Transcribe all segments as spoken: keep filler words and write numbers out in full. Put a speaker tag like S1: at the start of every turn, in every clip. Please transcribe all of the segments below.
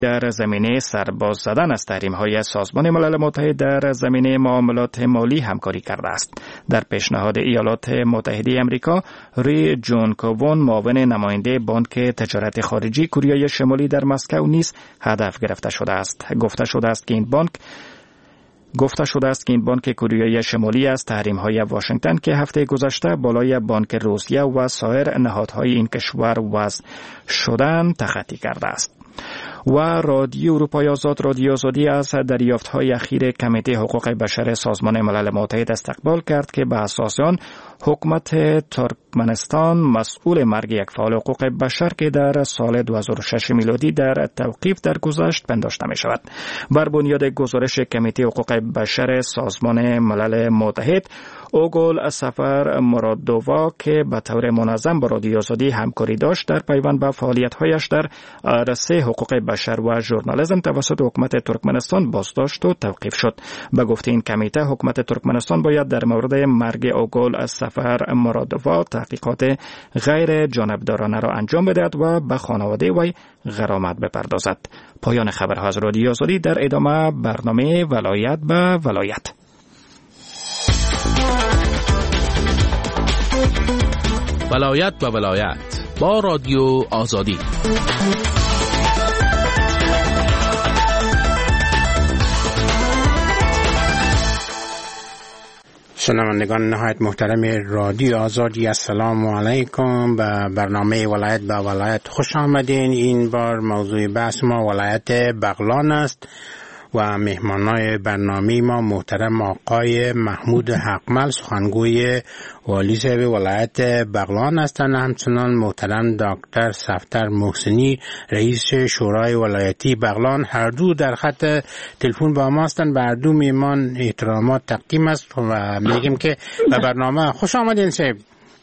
S1: در زمینه سرباز زدن از تحریم‌های سازمان ملل متحد در زمینه معاملات مالی همکاری کرده است. در پیشنهاد ایالات متحده آمریکا، ری جون کوون، معاون نماینده بانک تجارت خارجی کره شمالی در مسکو نیز هدف گرفته شده است. گفته شده است که این بانک گفته شده است که این بانک کره شمالی از تحریم‌های واشنگتن که هفته گذشته بالای بانک روسیه و سایر نهادهای این کشور وضع شدند تخطی کرده است. و رادیو اروپای آزاد رادیو آزادی از دریافت‌های اخیر کمیته حقوق بشر سازمان ملل متحد استقبال کرد که به اساس آن حکومت ترکمنستان مسئول مرگ یک فعال حقوق بشر که در سال دو هزار و شش میلادی در توقیف درگذشت پنداشته می شود. بر بنیاد گزارش کمیته حقوق بشر سازمان ملل متحد، اوگل سفر مرادووا که به طور منظم با رادیو آزادی همکاری داشت در پیوند به فعالیت‌هایش در عرصه حقوق بشر و ژورنالیسم توسط حکومت ترکمنستان بازداشت و توقیف شد. به گفته این کمیته، حکومت ترکمنستان باید در مورد مرگ اوگل سفر مرادووا تحقیقات غیر جانبدارانه را انجام بدهد و به خانواده وی غرامت بپردازد. پایان خبرها از رادیو آزادی. در ادامه برنامه ولایت به ولایت.
S2: ولایت به ولایت با رادیو آزادی.
S3: شنوندگان نهایت محترم رادیو آزادی، السلام علیکم. به برنامه ولایت به ولایت خوش آمدین. این بار موضوع بحث ما ولایت بغلان است و مهمانای برنامه ما محترم آقای محمود حقمل، سخنگوی والی صاحب ولایت بغلان هستند، همچنان محترم دکتر صفدر محسنی، رئیس شورای ولایتی بغلان. هر دو در خط تلفن با ما هستند. بر دو میهمان احترامات تقدیم است و میگیم که به برنامه خوش آمدین صاحب.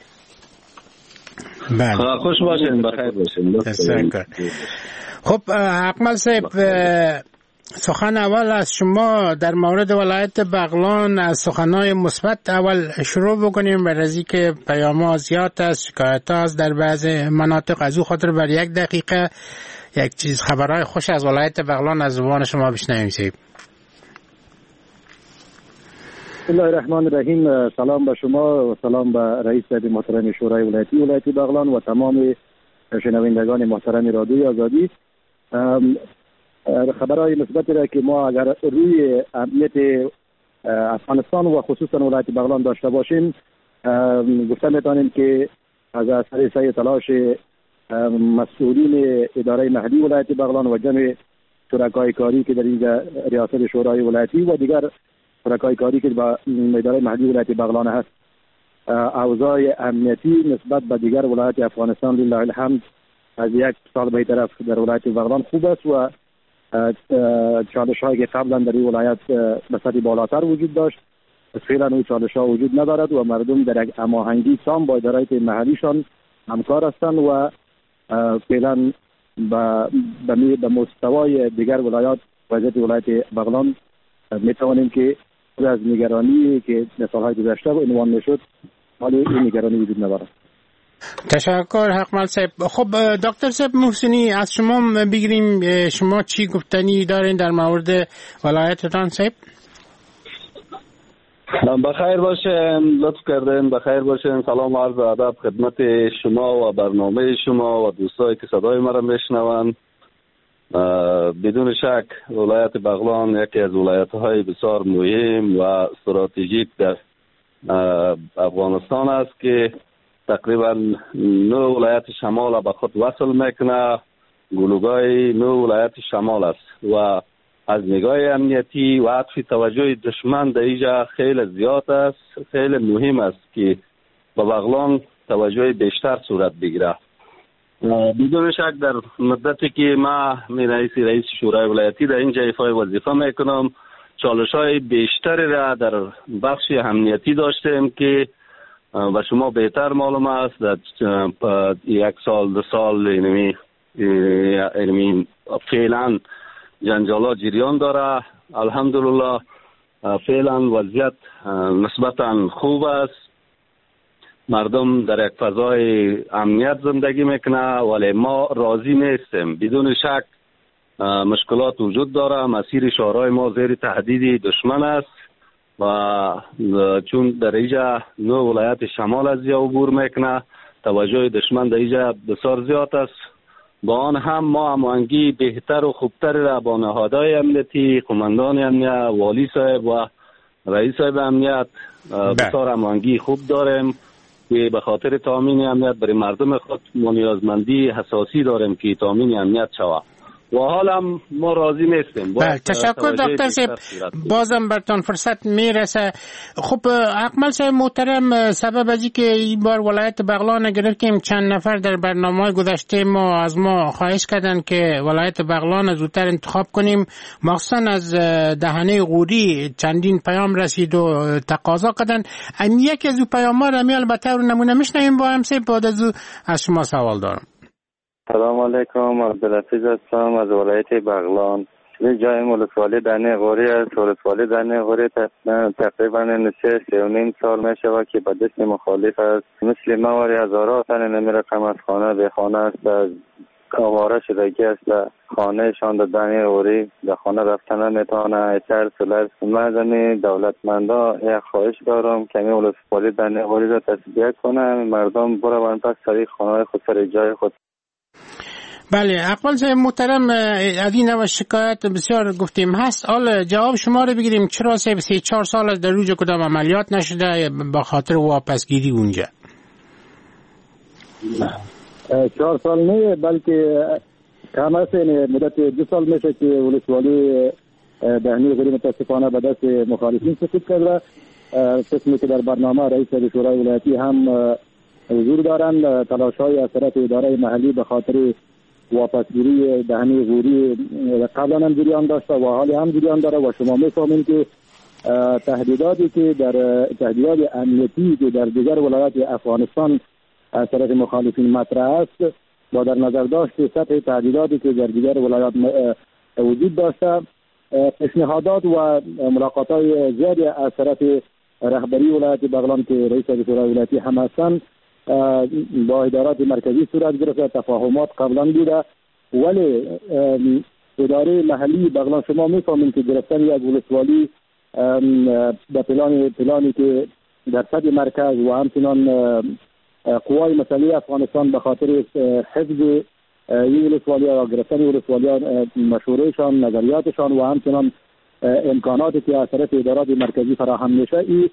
S4: بله، خوش باشین، بخیر باشین.
S3: تشکر. خب حقمل صاحب، سخن اول از شما در مورد ولایت بغلان از سخنهای مثبت اول شروع بکنیم، برای از اینکه پیام‌ها زیاد است، شکایت است در بعض مناطق. از او خاطر بر یک دقیقه یک چیز خبرهای خوش از ولایت بغلان از زبان شما بشنویم.
S4: بسم الله الرحمن الرحیم. سلام به شما و سلام به رئیس محترم شورای ولایتی ولایت بغلان و تمام شنوندگان محترم رادیو آزادی. خبرهای مثبتی را که ما اگر روی امنیت افغانستان و خصوصا ولایت بغلان داشته باشیم، گفته میتونیم که از اثر سعی تلاش مسئولین اداره محلی ولایت بغلان و جمع شرکای کاری که در اینجا ریاست شورای ولایتی و دیگر شرکای کاری که با اداره محلی ولایت بغلان هست، اوضاع امنیتی نسبت به دیگر ولایت افغانستان لله الحمد از یک سال به طرف در ولایت بغلان خوب است و چالش هایی که قبلا در این ولایت به سطح بالاتر وجود داشت فعلا اون چالش ها وجود ندارد و مردم در یک هماهنگی تام با اداره محلیشان همکار هستند و فعلا به به مستوای دیگر ولایات وضعیت ولایت بغلان می توانیم که از نگرانی که در سالهای گذشته عنوان میشد حالا این نگرانی وجود ندارد.
S3: تشکر حقمل صاحب. خب دکتر صاحب محسنی، از شما بگیریم، شما چی گفتنی دارین در مورد ولایتتان صاحب؟
S4: بخیر باشین، لطف کردین، بخیر باشین. سلام و عرض ادب خدمت شما و برنامه شما و دوستایی که صدای مرا میشنوند. بدون شک ولایت بغلان یکی از ولایت‌های بسیار مهم و استراتژیک در افغانستان است که تقریبا نو ولایت شمال را به خود وصل میکنه. گلوگاه نو ولایت شمال است و از نگاه امنیتی و عطف توجه دشمن در اینجا خیلی زیاد است. خیلی مهم است که به بغلان توجه بیشتر صورت بگیره. بدون شک در مدتی که ما رئیس رئیس شورای ولایتی در اینجا ایفای وظیفه میکنم، چالش‌های بیشتری را در بخش امنیتی داشتیم که و شما بهتر معلوم است در یک سال دو سال اینمی اینمی فعلا جنجالا جریان داره. الحمدلله فعلا وضعیت نسبتا خوب است. مردم در یک فضای امنیت زندگی میکنه، ولی ما راضی نیستیم. بدون شک مشکلات وجود داره. مسیر شهرهای ما زیر تهدید دشمن است و چون در اینجا نو ولایت شمال از یا عبور میکنه، توجه دشمن در اینجا بسیار زیاد است. با آن هم ما هماهنگی بهتر و خوبتر را با نهادهای امنیتی، قماندان امنیت، والی صاحب و رئیس صاحب امنیت بسیار هماهنگی خوب داریم که به خاطر تامین امنیت برای مردم خود ما نیازمندی حساسی داریم که تامین امنیت شود و حالا ما راضی نیستیم.
S3: بله، تشکر دکتر صاحب، بازم برتان فرصت میرسه. خب اکمل صاحب محترم، سبب ازی که این بار ولایت بغلان گرفتیم، چند نفر در برنامه گذشته ما از ما خواهش کردن که ولایت بغلان زودتر انتخاب کنیم، مخصوصا از دهنه غوری چندین پیام رسید و تقاضا کردن. ام یکی از او پیام‌ها را می البته رو نمونه میشنویم با هم. سه بعد از از شما سوال دارم.
S5: سلام علیکم، عبدالحفیظ هستم از ولایت بغلان. جای ولسوالی دهنه غوری است. ولسوالی دهنه غوری تقریبا نسه سه و نیم سال می شود که به دست مخالف است. مثل مواری هزارها تن نمیرقم از خانه به خانه است، از آواره شدگی است. خانه شان در دهنه غوری در خانه رفتن نمیتونه. ایتر سلر مردمی دولتمندا یک خواهش دارم که می ولسوالی دهنه غوری را تصدیق کنه، مردم برون پس سری خانه خود سر جای خود.
S3: بله، اقبال صاحب محترم، از این نوع شکایت بسیار گفتیم هست. حال جواب شما رو بگیریم چرا سه سی چهار سال از در روز کدام عملیات نشده به خاطر واپسگیری اونجا؟
S6: چهار سال نه بلکه کم است، مدت دو سال میشه که ولسوالی دهنه غوری متاسفانه به دست مخالفین سقوط کرده. قسمی که در برنامه رئیس شورای ولایتی هم حضور دارند، تلاش‌های از طرف اداره محلی به خاطر واپسگیری دهنه غوری قبلا هم جریان داشته و حالی هم جریان داره و شما می‌فهمید که تهدیداتی که در تهدیدات امنیتی که در دیگر ولایات افغانستان از طرف مخالفین مطرح است با در نظر داشت سطح تهدیداتی که در دیگر ولایات وجود داشته، پیشنهادات و ملاقات‌های زیادی از طرف رهبری ولایت بغلان که رئیس شورای ولایتی هم هستند با ادارات مرکزی صورت گرفته. تفاهمات قبلا بوده ولی اداره محلی بغلان شما میفهمید که گرفتن یک ولسوالی به پلان پلانی که در سطح مرکز و همچنان قوای مسئله افغانستان به خاطر حفظ این ولسوالی و گرفتن ولسوالی مشورهشان، نظریاتشان و همچنان امکاناتی که از طرف ادارات مرکزی فراهم میشه، این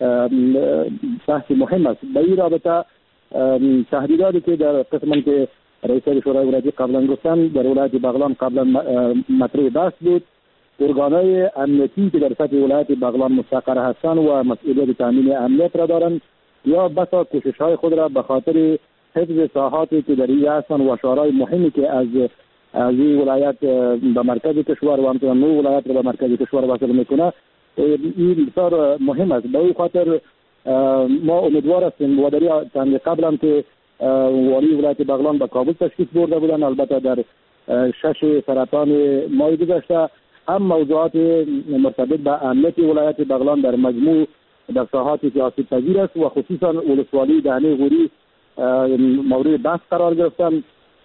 S6: بحث مهم است. به این رابطه تهدیداتی که در قسمی که رئیس شورای ولایتی قبلا گفتن در ولایت بغلان قبلا مطرح بحث بود. ارگانهای امنیتی که در سطح ولایت بغلان مستقر هستند و مسئولیت تامین امنیت را دارند یا بسا کوشش‌های خود را به خاطر حفظ ساحاتی که در این هستند و شهرهای مهمی که از از این ولایت به مرکز کشور و همچنان نو ولایت را به مرکز کشور وصل میکنه، این بسیار مهم است. به این خاطر ما امیدوار هستیم و در چند قبل هم که والی ولایت بغلان به کابل تشریف برده بودن، البته در شش سرطان ماه گذشته هم موضوعات مرتبط به امنیت ولایت بغلان در مجموع در ساحاتی که آسیب پذیر است و خصوصا ولسوالی دهنه غوری مورد بحث قرار گرفتن.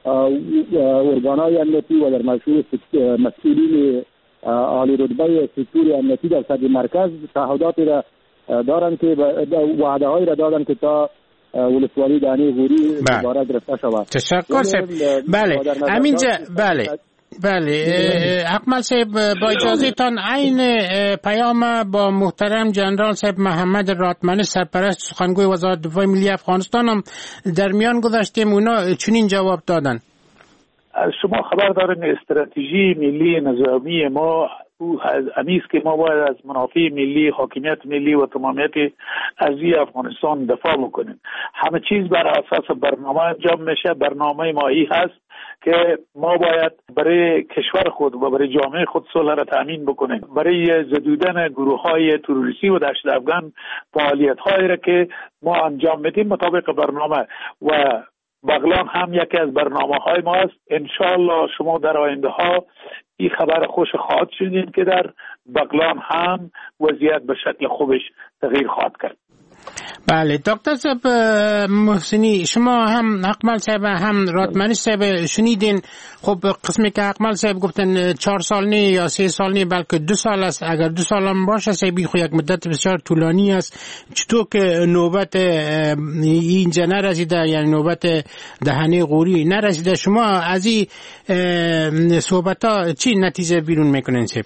S6: ارگانهای امنیتی و در مشهور مسئولین عالی رتبه سکتور امنیتی در سطح مرکز تعهداتی را دارند که وعده هایی را دادند که تا ولسوالی دهنه غوری دوباره گرفته شود.
S3: تشکر صاحب. بله همینجا بله بله اکمل صاحب با اجازه تان عین پیام با محترم جنرال صاحب محمد راتمنی سرپرست سخنگوی وزارت دفاع ملی افغانستان هم در میان گذاشتیم، اونا چنین جواب دادن.
S7: از شما خبر دارین استراتژی ملی نظامی ما او امیز که ما باید از منافع ملی، حاکمیت ملی و تمامیت ارضی افغانستان دفاع بکنیم. همه چیز بر اساس برنامه انجام میشه. برنامه ما ای هست که ما باید برای کشور خود و برای جامعه خود صلح را تامین بکنیم، برای زدودن گروه های تروریستی و دهشت افغان فعالیت هایی را که ما انجام میدیم مطابق برنامه و بغلان هم یکی از برنامه های ما است. انشالله شما در آینده ها این خبر خوش خواهد شنید که در بغلان هم وضعیت به شکل خوبش تغییر خواهد کرد.
S3: بله دکتر صاحب محسنی، شما هم اقمل صاحب هم راتمنش صاحب شنیدین. خب قسمی که اقمل صاحب گفتن چهار سال نه یا سه سال نه بلکه دو سال است. اگر دو سال هم باشه صاحبی خو یک مدت بسیار طولانی است. چطور که نوبت اینجا نرسیده، یعنی نوبت دهنه قوری نرسیده، شما از این صحبت ها چی نتیجه بیرون میکنین صاحب؟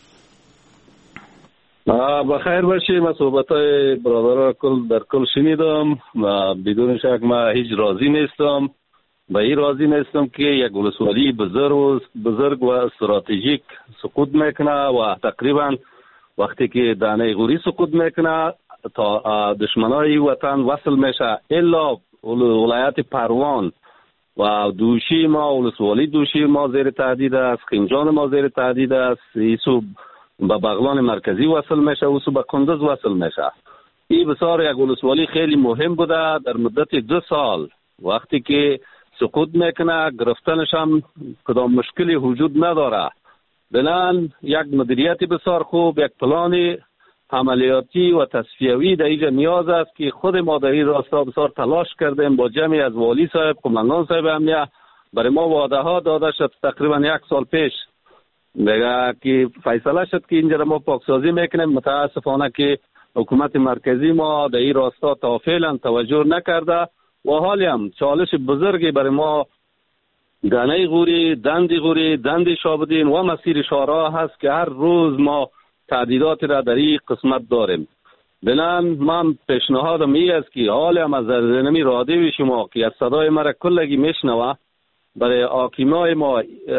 S4: بخیر باشی. من صحبت های برادرها کل در کل شنیدم و بدون شک ما هیچ راضی نیستم. به این راضی نیستم که یک ولسوالی بزرگ بزرگ و استراتژیک سقوط میکنه و تقریبا وقتی که دانه غوری سقوط میکنه تا دشمنای وطن وصل میشه الا ولایت پروان و دوشی ما، ولسوالی دوشی ما زیر تهدید است، خنجان ما زیر تهدید است، ایسو به بغلان مرکزی وصل میشه، و به کندز وصل میشه. این بسیار یک ولسوالی خیلی مهم بوده. در مدت دو سال وقتی که سقوط میکنه گرفتنش هم کدام مشکلی وجود نداره. بنان یک مدیریت بسیار خوب، یک پلان عملیاتی و تصفیوی در اینجا نیاز است که خود ما در این راستا بسیار تلاش کردیم با جمعی از والی صاحب، قماندان صاحب امنیه. برای ما وعده ها داده شد تقریبا یک سال پیش دیگه که فیصله شد که اینجا ما پاکسازی میکنیم. متاسفانه که حکومت مرکزی ما در این راستا تا فعلا توجه نکرده و حالی هم چالش بزرگی برای ما دانه غوری، دندی غوری، دندی شابدین و مسیر شارا هست که هر روز ما تعدیدات را در این قسمت داریم. بنان من پیشنهادم این است که حالی هم از زیرزمینی رادیوی شما که از صدای مرا کلگی میشنوه برای حاکمای ما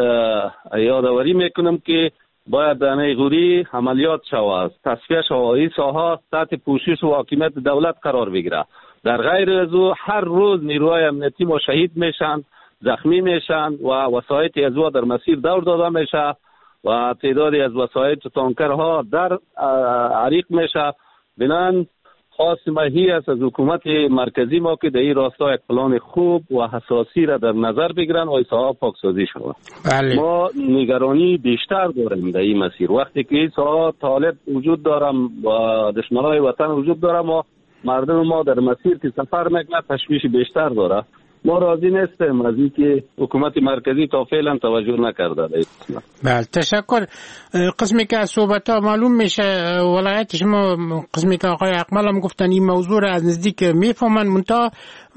S4: یادآوری میکنم که باید دانه غوری عملیات شود، تصفیه شود، این ساحه تحت پوشش و حاکمیت دولت قرار بگیره. در غیر از او هر روز نیروهای امنیتی ما شهید میشن، زخمی میشن و وسایط از او در مسیر دور داده میشه و تعدادی از وسایط تانکرها در عریق میشه. بنان خواست ما هی است از حکومت مرکزی ما که در این راستا یک پلان خوب و حساسی را در نظر بگیرن و ایسا پاکسازی شود.
S3: بله.
S4: ما نگرانی بیشتر داریم در این مسیر. وقتی که ایسا طالب وجود دارم و دشمنای وطن وجود دارم و مردم ما در مسیر که سفر میکنه تشویش بیشتر داره. ما راضی نیستیم از اینکه حکومت مرکزی تا فعلا توجه نکرده.
S3: بله تشکر. قسمی که از صحبت ها معلوم میشه ولایت شما، قسمی که آقای اقمل هم گفتن این موضوع را از نزدیک میفهمن، منتها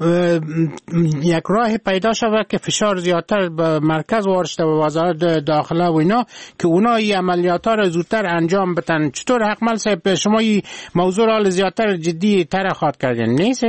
S3: یک راه پیدا شود که فشار زیادتر به مرکز وارشته و وزارت داخله و اینا که اونا این عملیات ها را زودتر انجام بدن. چطور اقمل صاحب شما این موضوع را زیادتر جدی تر خواهد کردن نیست؟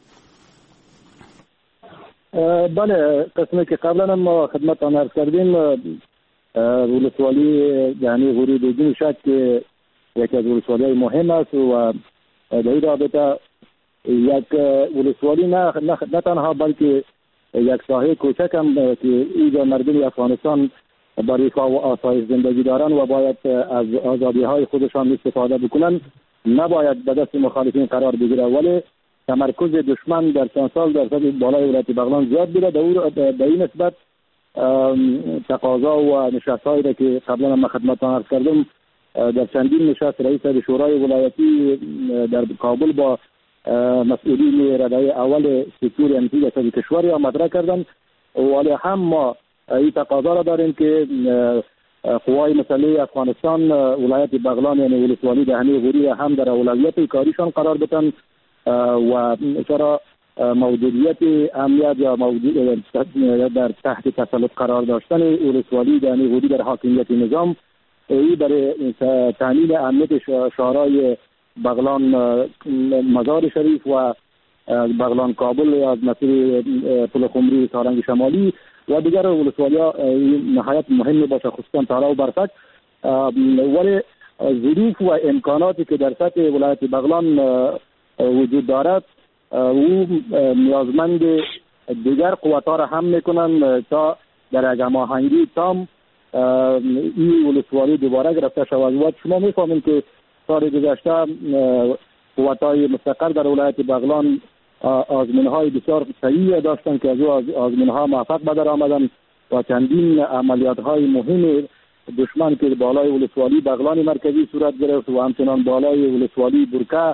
S6: بله، قسمی که قبلا ما خدمت آن عرض کردیم ولسوالی یعنی غوری بدون شک که یکی از ولسوالی مهم است و در این رابطه یک ولسوالی نه, نه, نه تنها بلکه یک ساحه کوچک هم که اینجا مردم افغانستان با رفاه و آسایش زندگی دارن و باید از آزادی های خودشان استفاده بکنن نباید به دست مخالفین قرار بگیره، ولی تمرکز دشمن در چند سال در سطح بالای ولایت بغلان زیاد بوده. در این نسبت تقاضا و نشست‌هایی را که قبلا من خدمتتان عرض کردم در چندین نشست رئیس شورای ولایتی در کابل با مسئولین ردای اول سکتور امنیتی در کشور را مطرح کردن، ولی هم ما این تقاضا را داریم که قوای مسلح افغانستان ولایت بغلان یعنی ولسوالی دهنه غوری هم در اولویت کاریشان قرار بدن و چرا موجودیت امنیت یا موجود در تحت تسلط قرار داشتن ولسوالی دهنه غوری در حاکمیت نظام ای برای تامین امنیت شهرهای بغلان مزار شریف و بغلان کابل از مسیر پل خمری سارنگ شمالی و دیگر ولسوالی‌ها نهایت مهم باشه، خصوصا تالا و برفک. ولی ظروف و امکاناتی که در سطح ولایت بغلان وجود دارد او نیازمند دیگر قوت‌ها را هم میکنن تا در یک هماهنگی تام این ولسوالی دوباره گرفته شود. و شما میفهمید که سال گذشته قوت‌های مستقر در ولایت بغلان آزمون‌های بسیار صحیح داشتند که از او آزمون‌ها موفق به در آمدند و چندین عملیات‌های مهم دشمن که بالای ولسوالی بغلان مرکزی صورت گرفت و همچنان بالای ولسوالی برکه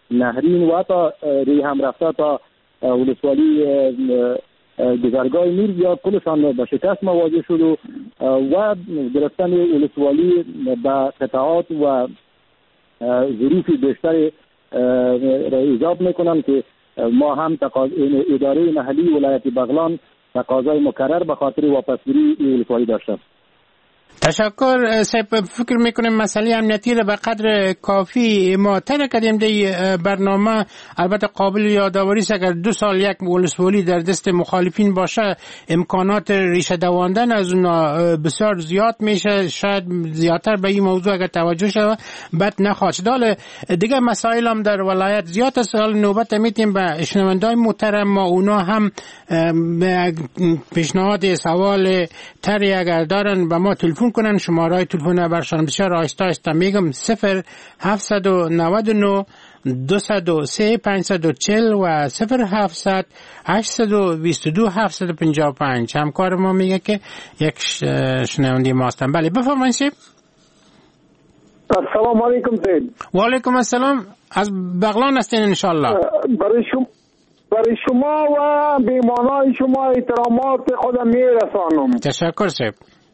S6: نهرین و تا ری هم رفته تا ولسوالی گذرگاه نور یا کلشان به شکست مواجه شد و و گرفتن ولسوالی به قطعات و ظروف بیشتر را ایجاب میکنند که ما هم تقاض... اداره محلی ولایت بغلان تقاضای مکرر به خاطر واپسگیری ولسوالی داشته.
S3: تشکر. سیب فکر میکنیم مسئله امنیتی را به قدر کافی ما تر کردیم دی برنامه. البته قابل یادآوری است اگر دو سال یک ولسوالی در دست مخالفین باشه امکانات ریشه دواندن از اونا بسیار زیاد میشه. شاید زیادتر به این موضوع اگر توجه شود بد نخواهد. دال دیگه مسائل هم در ولایت زیاد است. حال نوبت میتیم به شنوندای محترم ما اونا هم پیشنهاد سوال تری اگر دارن به ما تلفن کنن. شماره تلفن برشان بسیار آهسته آهسته میگم صفر هفتصد و نود و نه دویست و سه پانصد و چهل و صفر هفتصد هشتصد و بیست و دو هفتصد و پنجاه و پنج. همکار ما میگه که یک شنونده ما هستن. بله بفرمایید.
S8: السلام علیکم سید.
S3: و علیکم السلام. از بغلان هستین ان شاء الله.
S8: برای شما برای شما و بیمانای شما احترامات خودم میرسانم.
S3: تشکر سید.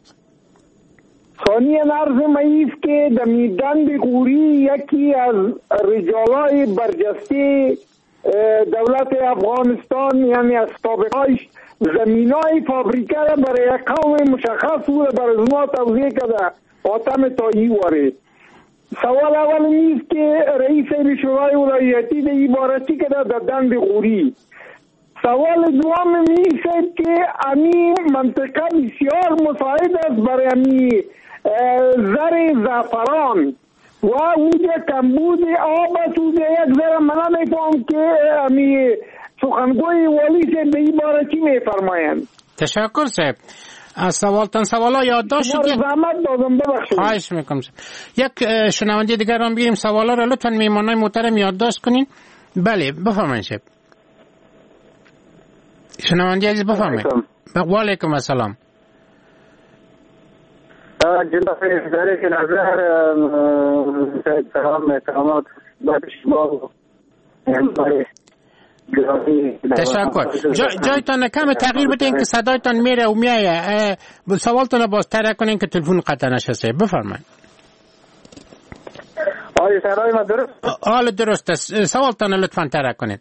S8: ثانیا عرض ماییف که در میدان غوری یکی از رجالای برجسته دولت افغانستان یعنی از سابقایش زمینای فابریکه را برای یک قوم مشخص بود برای ما توضیح کرده آتم تایی واره. سوال اول نیست که رئیس شورای ولایتی در عبارتی کرده در دند غوری. سوال دوم نیست که امی منطقه بسیار مساعد است برای امی زر زعفران و اونجا کمبود آب است. اونجا یک ذره من نمیفهم که امی سخنگوی والی سے به این باره چی میفرمایند.
S3: تشکر صاحب. از سوالتان سوالا یادداشت شد.
S8: زحمت دادم ببخشید.
S3: خواهش میکنم. یک شنونده دیگر هم بگیریم. سوالا را لطفا میهمانای محترم یادداشت کنین. بله بفرمایید شب. شنونده عزیز بفرمایید. و علیکم السلام.
S5: جناب اداره که نظر سلام احترامات با شما
S3: تشکر. جا جایتان کم تغییر بدین که صدایتان میره و میایه. سوالتان باز تره کنین که تلفن قطع نشه. بفرمایید.
S5: آیا صدای ما درست؟
S3: حال درست است. سوالتان لطفا تره کنید.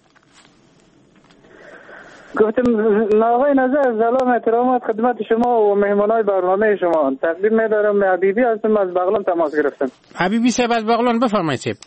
S5: گفتم آقای نظر سلام احترامات خدمت شما و مهمانای برنامه شما. تقدیم می‌دارم. حبیبی هستم از بغلان تماس گرفتم.
S3: حبیبی صاحب از بغلان بفرمایید صاحب.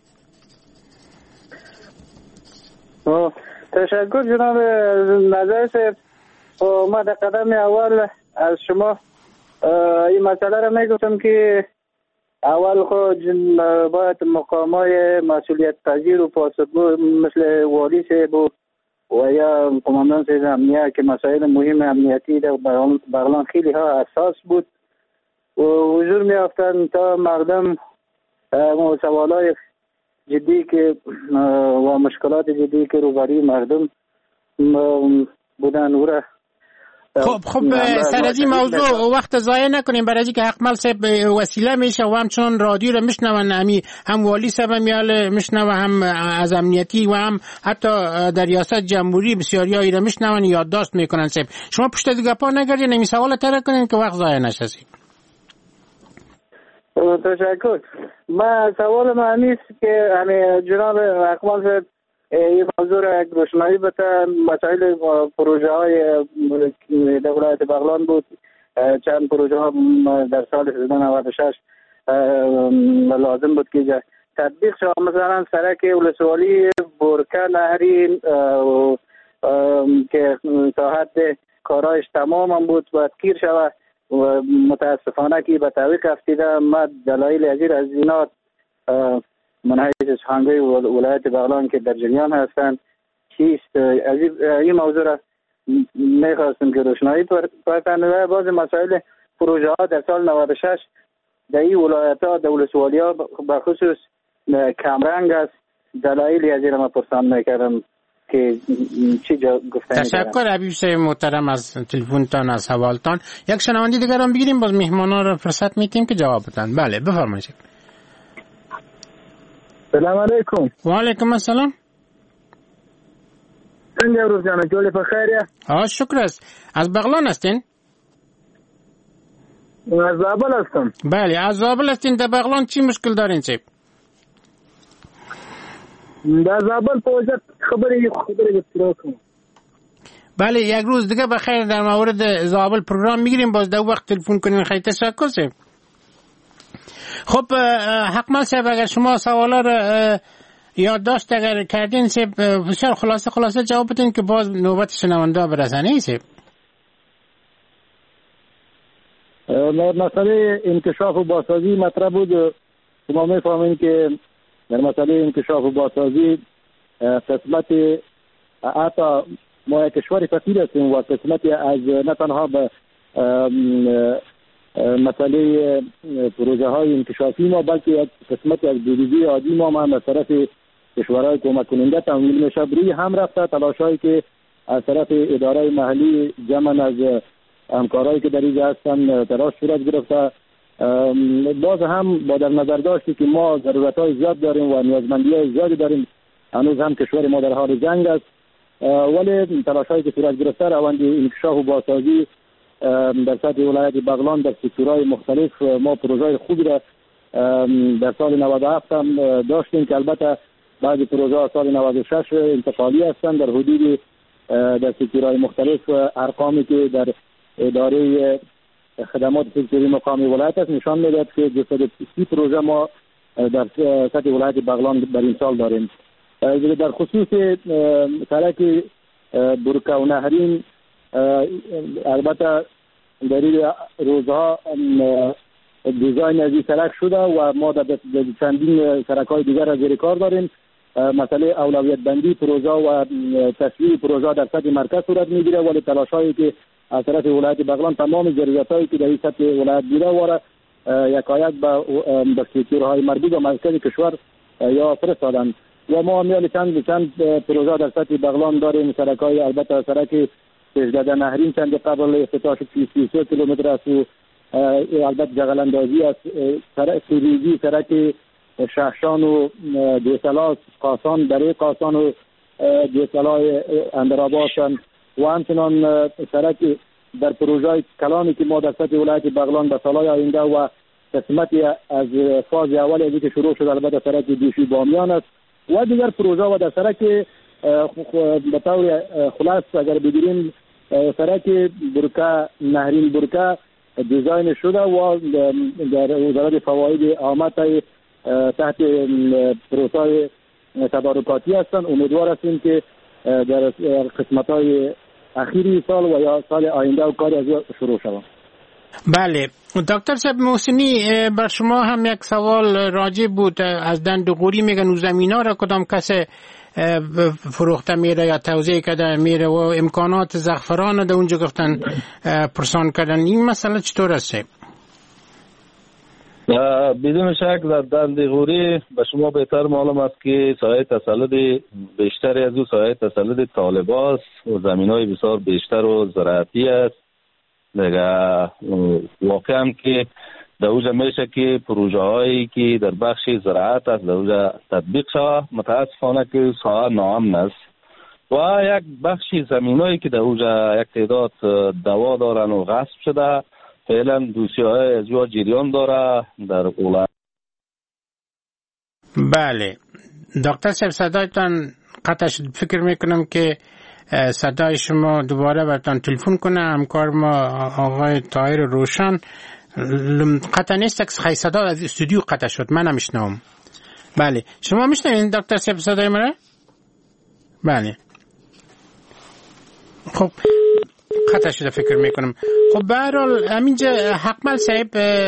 S5: تشکر جناب نظر صاحب. ما در قدم اول از شما این مسئله را میگفتم که اول خود باید مقامای مسئولیت پذیر و پاسخگو مثل والی صاحب و یا قماندان سید امنیه که مسائل مهم امنیتی در بغلان خیلی ها اساس بود و حضور می افتن تا مردم سوالای جدی که و مشکلات جدی که روبروی مردم بودن او را
S3: خب خب سر از این موضوع وقت ضایع نکنیم برای اینکه حقمل صاحب وسیله میشه و همچنان رادیو رو میشنون. همی هم والی صاحب میاله میشنوه هم از امنیتی و هم حتی در ریاست جمهوری بسیاریایی رو میشنون یادداشت میکنن. صاحب شما پشت از گپا نگردین این سوال تر کنین که وقت ضایع نشه.
S5: تشکر. ما سوال ما نیست که همه جناب حقمل صاحب این موضوع را یک روشنایی بده. مسائل پروژه های دولت بغلان بود. چند پروژه ها در سال هزار و سیصد و نود و شش لازم بود که تطبیق شد. مثلا سرک ولسوالی برکه نهرین که تا حد کارایش تمام هم بود باید کیر شود و متاسفانه که به تعویق افتیده. ما دلایل ازیر از اینات منحیز سخنگوی ولایت بغلان که در جریان هستند چیست از این موضوع را میخواستم که روشنایی پرتند. و بعض مسائل پروژه ها در سال نود و شش در این ولایت ها در ولسوالی ها بخصوص کمرنگ است. دلایلی از این ما پرسان میکردم که چی جا گفتن.
S3: تشکر حبیب صاحب محترم از تلفنتان از حوالتان. یک شنونده دیگر هم بگیریم باز مهمانا را فرصت میتیم که جواب بدن. بله بفرمایید.
S6: سلام علیکم.
S3: و علیکم السلام.
S6: څنګه ورځ جان جوړه په خیر یا؟
S3: آه شکر است. از بغلان هستین؟
S6: از زابل هستم.
S3: بله از زابل هستین. در بغلان چی مشکل دارین چه؟
S6: در زابل پروژه خبری خبری بسیار کنم.
S3: بله یک روز دیگه بخیر در مورد زابل پروگرام میگیریم، باز در وقت تلفن کنین. خیلی تشکر سه. خب حقمل صاحب اگر شما سوالا رو یادداشت اگر کردین سه بسیار خلاصه خلاصه جواب بدین که باز نوبت شنونده برسه. سه
S6: مسئله انکشاف و بازسازی مطرح بود. شما میفهمین که در مسئله انکشاف و بازسازی قسمت حتی ما یک کشور فقیر هستیم و قسمتی از نه تنها به مسئله پروژه های انکشافی ما بلکه یک قسمتی از بودجه عادی ما هم از طرف کشورهای کمک کننده تمویل میشه. روی هم رفته تلاشایی که از طرف اداره محلی جمع از همکارایی که در اینجا هستن تلاش صورت گرفته. باز هم با در نظر داشتی که ما ضرورت‌های زیاد داریم و نیازمندی‌های زیادی داریم، هنوز هم کشور ما در حال جنگ است، ولی تلاش‌هایی که صورت گرفته روند انکشاف و بازسازی در سطح ولایت بغلان در سکتورهای مختلف ما پروژه‌های خوبی را در سال نود و هفت هم داشتیم که البته بعضی پروژه‌ها سال نود و شش انتقالی هستند. در حدود در سکتورهای مختلف ارقامی که در اداره خدمات سکتوری مقامی ولایت است نشان می‌دهد که دویست و سی پروژه ما در سطح ولایت بغلان در این سال داریم. در خصوص سرک برکه و نهرین البته در این روزها دیزاین از این سرک شده و ما در چندین سرک‌های دیگر را زیر کار داریم. مسئله اولویت بندی پروژه و تصویر پروژه در سطح مرکز صورت میگیره، ولی تلاش‌هایی که از طرف ولایت بغلان تمام ضرورتایی که در این سطح ولایت دیده واره یکایک به سکتورهای مربوط به مرکز کشور یا فرستادن و ما میال چند چند پروژه در سطح بغلان داریم. سرک‌های البته سرک سجده نهرین چند قبل افتتاح شد سی و سه کیلومتر است و البته جغل اندازی است. سرک سوریزی سرک شهشان و دیسلا قاسان برای قاسان و دیسلا اندرآباد و همچنان سرک در پروژه کلامی که ما در سطح ولایت بغلان به سالهای آینده و قسمتی از فاز اول از که شروع شد البته سرک دوشی بامیان است و دیگر پروژه و در سرک به طور خلاص اگر بگیریم سرک برکه نهرین برکه دیزاین شده و در وزارت فواید آمد تحت پروسه تدارکاتی هستند. امیدوار هستیم که در قسمت‌های اخیری سال و یا سال آینده و کاری از شروع شود.
S3: بله دکتر صاحب محسنی، بر شما هم یک سوال راجع بود. از دندقوری میگن و زمینا را کدام کس فروخته میره یا توزیع کرده میره و امکانات زعفران در اونجا گفتن پرسان کردن. این مسئله چطور است؟
S4: بدون شک در دندقوری به شما بهتر معلوم است که ساحه تسلط بیشتری از او ساحه تسلط طالباست و زمین‌های بسیار بیشتر و زراعتی است. دیگه واقعا هم که در اوجا میشه که پروژه هایی که در بخش زراعت است در اوجا تطبیق شود. متاسفانه که ساحه ناامن است و یک بخش زمینایی که در اوجا یک تعداد دوا دارن و غصب شده فعلا دوسیه های از او جریان داره در اولاد.
S3: بله دکتر صاحب صدایتان قطع شد. فکر میکنم که صدای شما دوباره براتان تلفن کنه. همکار ما آقای طاهر روشن قطع نیست که خیلی صدا از استودیو قطع شد، من نمیشنوم. بله شما میشنوین دکتر صاحب صدای منه؟ بله خب قطع شده فکر میکنم. خب به هر حال همینجا حقمل صاحب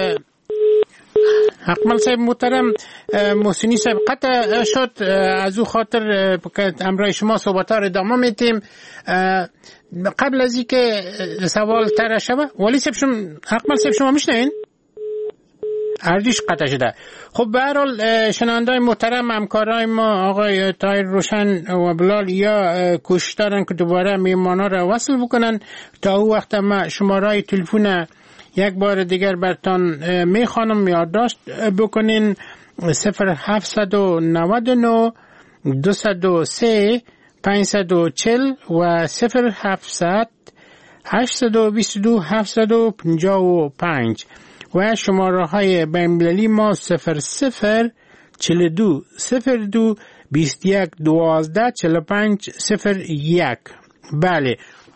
S3: حقمل صاحب محترم محسنی صاحب قطع شد، از او خاطر امرای شما صحبت ها رو ادامه میتیم. قبل از این که سوال طرح شود ولی صاحب شما حقمل صاحب شما میشنوین؟ اردیش قطع شده. خب به هر حال شنونده‌های محترم همکارای ما آقای طاهر روشن و بلال یا کوشش دارن که دوباره میهمانا را وصل بکنن. تا او وقت ما شماره تلفن یک بار دیگر برتان میخوانم یادداشت بکنین. صفر هفتصد و نود و نه دویست و سه پانصد و چهل و صفر هفتصد هشتصد و بیست و دو هفتصد و پنجاه و پنج و شماره های بین‌المللی ما صفر صفر چهل و دو صفر دو بیست و یک دوازده چهل و پنج صفر یک. بله.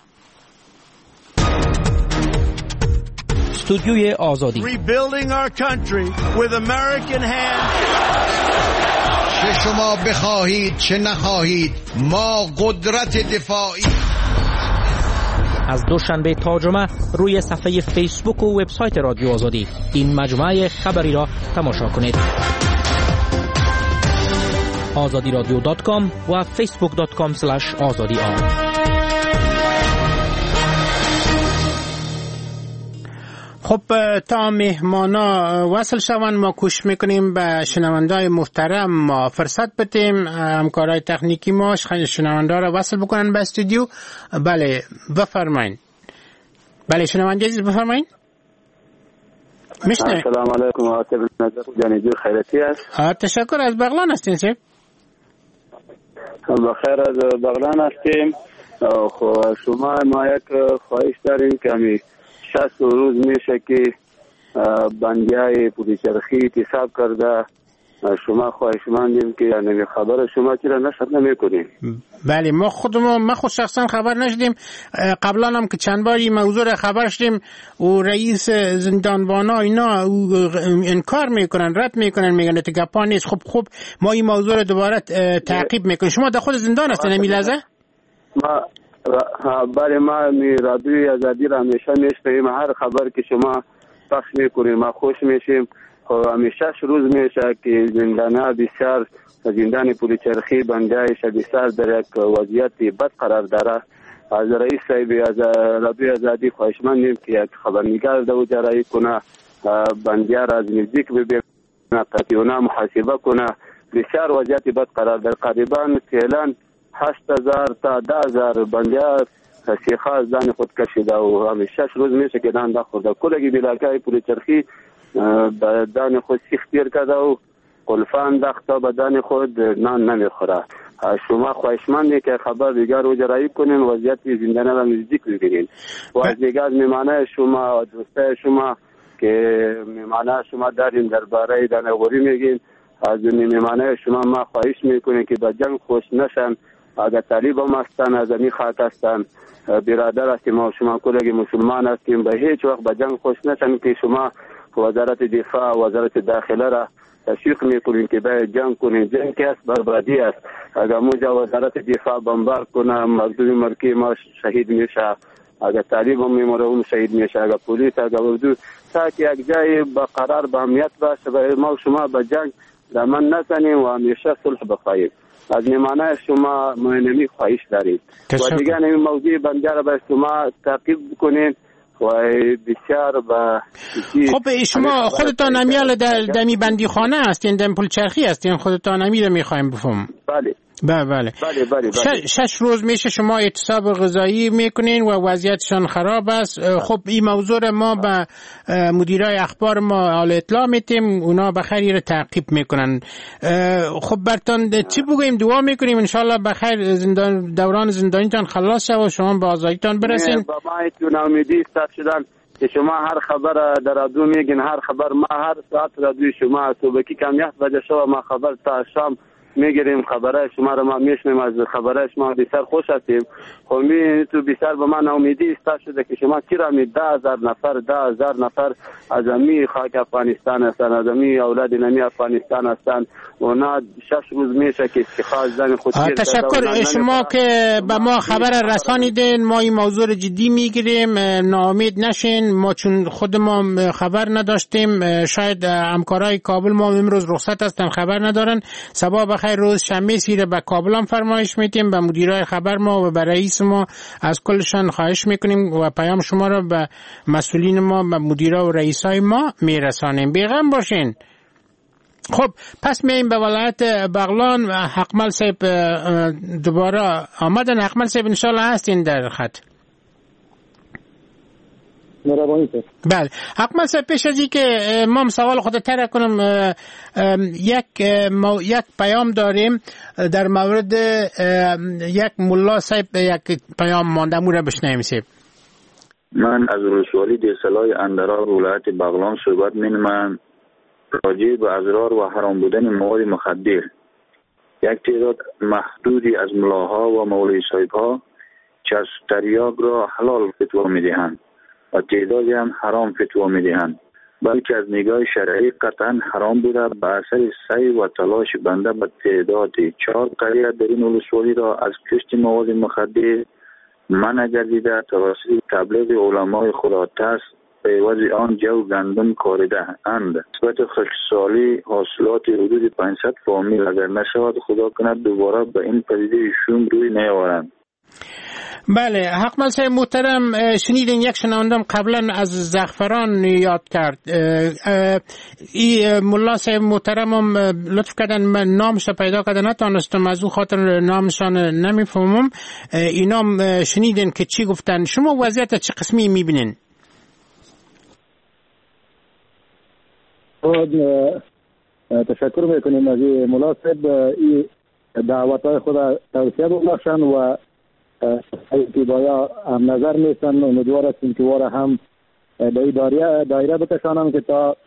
S9: استودیوی آزادی.
S10: Rebuilding our country with American hands.
S11: چه شما بخواهید چه نخواهید ما قدرت دفاعی.
S9: از دوشنبه تا جمعه روی صفحه فیسبوک و وبسایت رادیو آزادی این مجموعه خبری را تماشا کنید. آزادی رادیو دات کام و فیسبوک دات کام اسلش آزادی آر.
S3: خب تا مهمانا وصل شوند ما کوشش میکنیم به شنوندای محترم ما فرصت بدیم، همکارای تکنیکی ما شنوندا را وصل بکنن به استودیو. بله بفرمایید. بله شنونده عزیز بفرمایید.
S5: میشنه. السلام علیکم عاطف نظر جانجور خیرتی است.
S3: تشکر. از بغلان هستین سیب؟
S5: بخیر از بغلان هستیم. خب شما ما یک خواهش داریم که همی شصت روز میشه که بندیای پولیچرخی اعتصاب کرده. شما خواهشمندیم که یعنی خبر شما چرا نشر نمیکنیم؟
S3: بله ما خودمون ما خود شخصا خبر نشدیم. قبلا هم که چند باری موضوع را خبر شدیم و رئیس زندانبانا اینا انکار میکنن، رد میکنن، میگن اتگاپا نیست. خب خب ما این موضوع را دوباره تعقیب میکنیم. شما در خود زندان هستین همین لحظه؟
S5: ما برای ما می رادیوی آزادی را همیشه میشنویم. هر خبر که شما پخش میکنیم ما خوش میشیم. همیشه روز میشه که زندانها بسیار زندان پولیچرخی بندیایش بسیار در یک وضعیت بد قرار داره. از رئیس صاحب از رادیوی آزادی خواهشمندیم که یک خبرنگار دو جرایی کنه، بندیا را از نزدیک ببینه، قطعیونه محاسبه کنه. بسیار وضعیت بد قرار داره. قریبا فعلا هشت هزار تا ده هزار بندیا سیخه از دان خود کشیده و همیشه روز میشه که دان دخورده. کلگی بلاکای پولیچرخی به دان خود سیخ تیر کرده و قلفان دخته به دان خود نان نمیخوره. شما خواهشمندی که خبر دیگر رو جرایی کنین، وضعیت زندانه را نزدیک بگیرین و از دیگر میمانه شما و دوسته شما که میمانه شما دارین درباره دانگوری میگین. از میمانه شما ما خواهش میکنیم که به جنگ خوش نشن. اگر طالب هم هستن از این خاک هستن برادر هستیم ما شما کلگی مسلمان هستیم، به هیچ وقت به جنگ خوش نشن که شما وزارت دفاع وزارت داخله را تشویق میکنین که باید جنگ کنین. جنگ که است بربادی است. اگر موجا وزارت دفاع بمبار کنه مردم مرکی ما شهید میشه، اگر طالب هم میمونه اون شهید میشه، اگر پولیس اگر اردو تا که یک جای با قرار با امنیت باشه ما شما به جنگ دامن نزنیم و همیشه صلح بخواهیم. از میمانه شما مهنمی خواهش دارید و دیگر این موضوع بنده را به شما تعقیب بکنید و بسیار با
S3: خب شما خودتان امیال در دمی بندی خانه هستین، دم پولچرخی هستین، خودتان امیل میخوایم بفهم.
S5: بله
S3: بله بله.
S5: بله بله
S3: بله. شش روز میشه شما اعتصاب غذایی میکنین و وضعیتشان خراب است. خب این موضوع را ما به مدیرای اخبار ما حال اطلاع میتیم، اونا بخیر رو تعقیب میکنن. خب برتان چی بگویم؟ دعا میکنیم انشالله بخیر زندان دوران زندانیتان خلاص شد و شما به آزادیتان برسین.
S5: با ما ایتون امیدی استاد شدن که شما هر خبر در رادیو میگین، هر خبر ما هر ساعت رادیو شما صبحی کمیت بجه شو ما خبر تا شام میگیریم. خبرهای شما رو ما میشنیم، از خبرهای شما بسیار خوش هستیم. خب می تو بسیار به من امیدی استاد شده که شما چرا می ده هزار نفر ده هزار نفر از امی خاک افغانستان هستن، از امی اولاد نمی افغانستان هستن. اونا شش روز میشه که استخراج زن خود.
S3: تشکر شما که به ما خبر رسانیدین. ما این موضوع جدی میگیریم، ناامید نشین. ما چون خود ما خبر نداشتیم، شاید همکارای کابل ما امروز رخصت هستن خبر ندارن. صباح بخیر روز شنبه سیره به کابل هم فرمایش میتیم، به مدیرای خبر ما و به رئیس ما از کلشان خواهش میکنیم و پیام شما را به مسئولین ما به مدیرا و رئیسای ما میرسانیم. بیغم باشین. خب پس میایم به ولایت بغلان و حقمل صاحب دوباره آمدن. حقمل صاحب انشالله هستین در خط.
S6: مهربانی سر.
S3: بله حق مسئله پیش از این که ما سوال خود تر کنم یک یک پیام داریم در مورد یک ملا صاحب یک پیام مانده مو را بشنویم سیب.
S12: من از ولسوالی دیسلای اندراب ولایت بغلان صحبت می‌کنم راجع به اضرار و حرام بودن مواد مخدر. یک تعداد محدودی از ملاها و مولوی صاحب‌ها چشم تریاک را حلال فتوا می‌دهند و تعدادی هم حرام فتوا می‌دهند، بلکه از نگاه شرعی قطعا حرام بوده. به اثر سعی و تلاش بنده به تعداد چهار قریه در این ولسوالی را از کشت مواد مخدر منع گردیده توسط تبلیغ علمای خدا تست به عوض آن جو گندم کاریده اند. نسبت خشکسالی حاصلات حدود پانصد فامیل اگر نشود خدا کند دوباره به این پدیده شوم روی نیاورند.
S3: بله حق مسئله محترم شنیدین یک شنوندم قبلا از زعفران یاد کرد. این ملا صاحب محترمم لطف کردن من نامش پیدا کردن نتانستم از او خاطر نامشان نمیفهمم. اینا شنیدین که چی گفتن؟ شما وضعیت چه قسمی میبینین؟
S6: تشکر میکنیم از ملا صاحب. این دعوتهای خود توصیه باشن و که باید هم نظر میستن امیدوار هستیم که واره هم به این دایره, دایره بکشانم که تا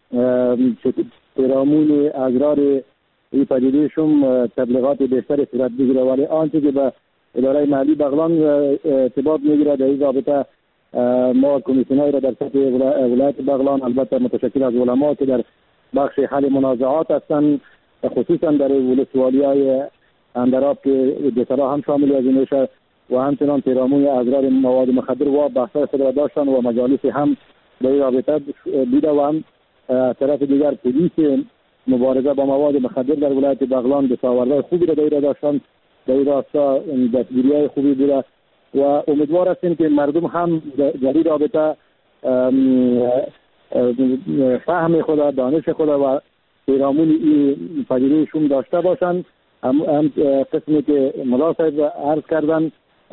S6: پیرامون اضرار این پدیده شم تبلیغات بیشتر صورت بگیره. ولی آنچه که به اداره محلی بغلان ارتباط میگیره در این رابطه ما کمیسیونای را در سطح ولایت بغلان البته متشکل از علما که در بخش حل منازعات هستند خصوصا در ولسوالی های اندراب که دیسلا هم شامل از این میشه و همچنان پیرامون اضرار مواد مخدر و بحث‌های خود را داشتن و مجالس هم در این رابطه بوده و هم طرف دیگر پلیس مبارزه با مواد مخدر در ولایت بغلان دستاوردهای خوبی را در داشتن. در این راستا دستگیری‌های خوبی بوده و امیدوار هستیم که مردم هم در این رابطه فهم خود دانش خود و پیرامون این پدیده شوم داشته باشند. هم, هم قسمی که ملا صاحب عرض کردن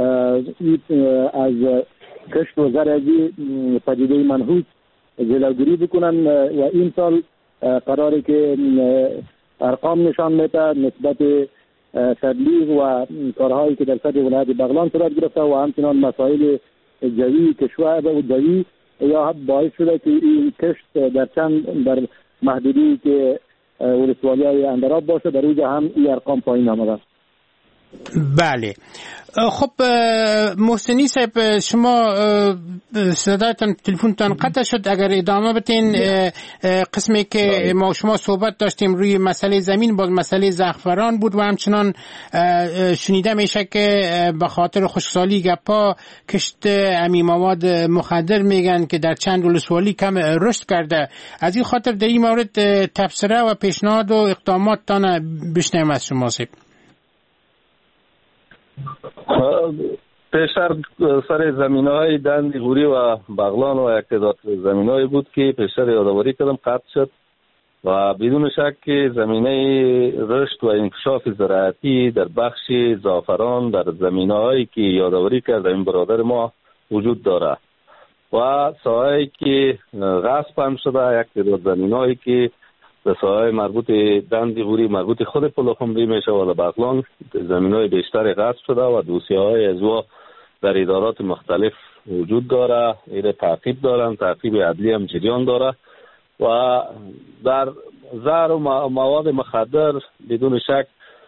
S6: از کشت و زرعی پدیده منحوس جلوگیری بکنن و این سال قراره که ارقام نشان میده نسبت تبلیغ و کارهایی که در سطح ولایت بغلان صورت گرفته و همچنان مسائل جوی کشور و جوی یا باعث شده که این کشت در چند در محدودی که ولسوالی های اندراب باشه در اوجه هم این ارقام پایین آمده.
S3: بله خب محسنی صاحب شما صدایتان تلفنتان قطع شد. اگر ادامه بتین قسمی که ما شما صحبت داشتیم روی مسئله زمین باز مسئله زعفران بود و همچنان شنیده میشه که به خاطر خشکسالی گپا کشت امی مواد مخدر میگن که در چند ولسوالی کم رشد کرده. از این خاطر در این مورد تبصره و پیشنهاد و اقدامات تان بشنویم از شما صاحب.
S4: پیشتر سر زمینهای دند غوری و بغلان و یک تعداد زمینهایی بود که پیشتر یادآوری کردم قطع شد و بدون شک که زمینه رشد و انکشاف زراعتی در بخش زعفران در زمینهایی که یادآوری کرد این برادر ما وجود داره و ساحه‌ای که غصب هم شده یک تعداد زمینهایی که به ساحه مربوط دند غوری مربوط خود پلخمری میشه و بغلان زمینهای بیشتر غصب شده و دوسیه‌های ازوا در ادارات مختلف وجود داره. ایره تعقیب دارن، تعقیب عدلی هم جریان داره و در زهر و مواد مخدر بدون شک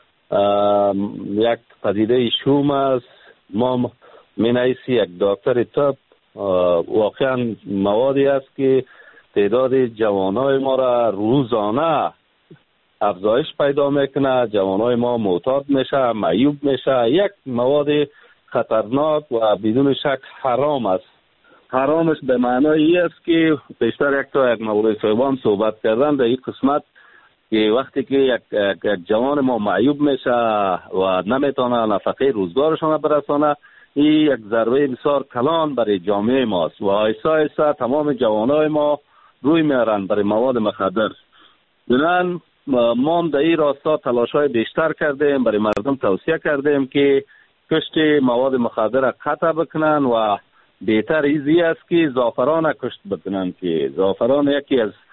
S4: یک پدیده شوم است. ما منعیسی یک دکتر طب واقعا موادی است که تعداد جوانای ما را روزانه افزایش پیدا میکنه، جوانای ما معتاد میشه، معیوب میشه. یک مواد خطرناک و بدون شک حرام است. حرامش به معنای ای است که بیشتر یک تا یک مولوی صاحبان صحبت کردن در این قسمت که وقتی که یک, یک جوان ما معیوب میشه و نمیتونه نفقه روزگارشان برسانه، این یک ضربه بسیار کلان برای جامعه ماست و ایسا ایسا تمام جوانای ما روی میارن برای مواد مخدر. بنان ما در این راستا تلاش‌های بیشتر کردیم، برای مردم توصیه کردیم که کشت مواد مخدر را قطع بکنن و بهتر ایزی است که زعفران کشت بکنن، که زعفران یکی از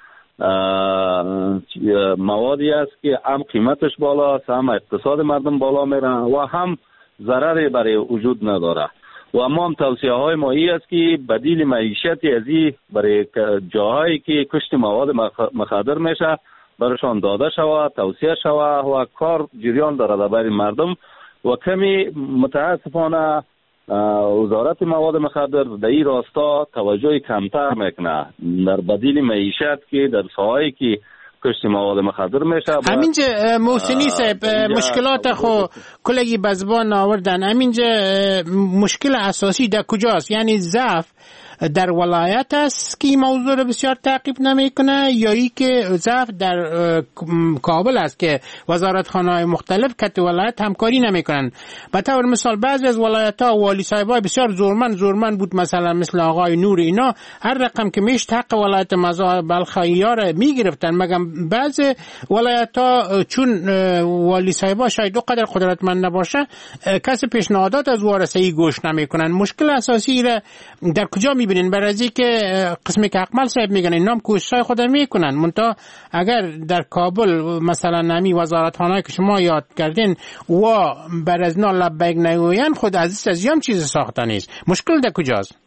S4: موادی است که هم قیمتش بالا است، هم اقتصاد مردم بالا میره و هم ضرری برای وجود نداره. و اما هم توصیه های ما ای است که بدیل معیشتی ازی برای جاهایی که کشت مواد مخدر میشه برشان داده شود، توصیه شود و کار جریان داره برای مردم. و کمی متاسفانه وزارت مواد مخدر در این راستا توجه کمتر میکنه در بدیل معیشت که در ساحه‌ای که کشت مواد مخدر میشه.
S3: همینجا محسنی صاحب مشکلات خو کلگی بزبان آوردن، همینجا مشکل اساسی در کجاست؟ یعنی ضعف در ولایت است که این موضوع رو بسیار تعقیب نمیکنه، یا ای که ضعف در کابل است که وزارتخانه‌های مختلف کت ولایت همکاری نمیکنن؟ به طور مثال بعضی از ولایت‌ها والی صاحبای بسیار زورمند زورمند بود، مثلا مثل آقای نور، اینا هر رقم که میشت حق ولایت مزار بلخیا رو میگرفتن، مگم بعضی ولایت‌ها چون والی صاحبا شاید دو قدر قدرتمند نباشه کسی پیشنهادات از وارثه‌ای گوش نمیکنن. مشکل اساسی را در کجا میبینین؟ برای که قسمی که اقمال صاحب میگن اینا هم کوششای خود میکنن، منتها اگر در کابل مثلا نمی وزارتخانه که شما یاد کردین و بر از اینا لبیک نگوین، خود از از هم چیز ساخته نیست. مشکل در کجاست؟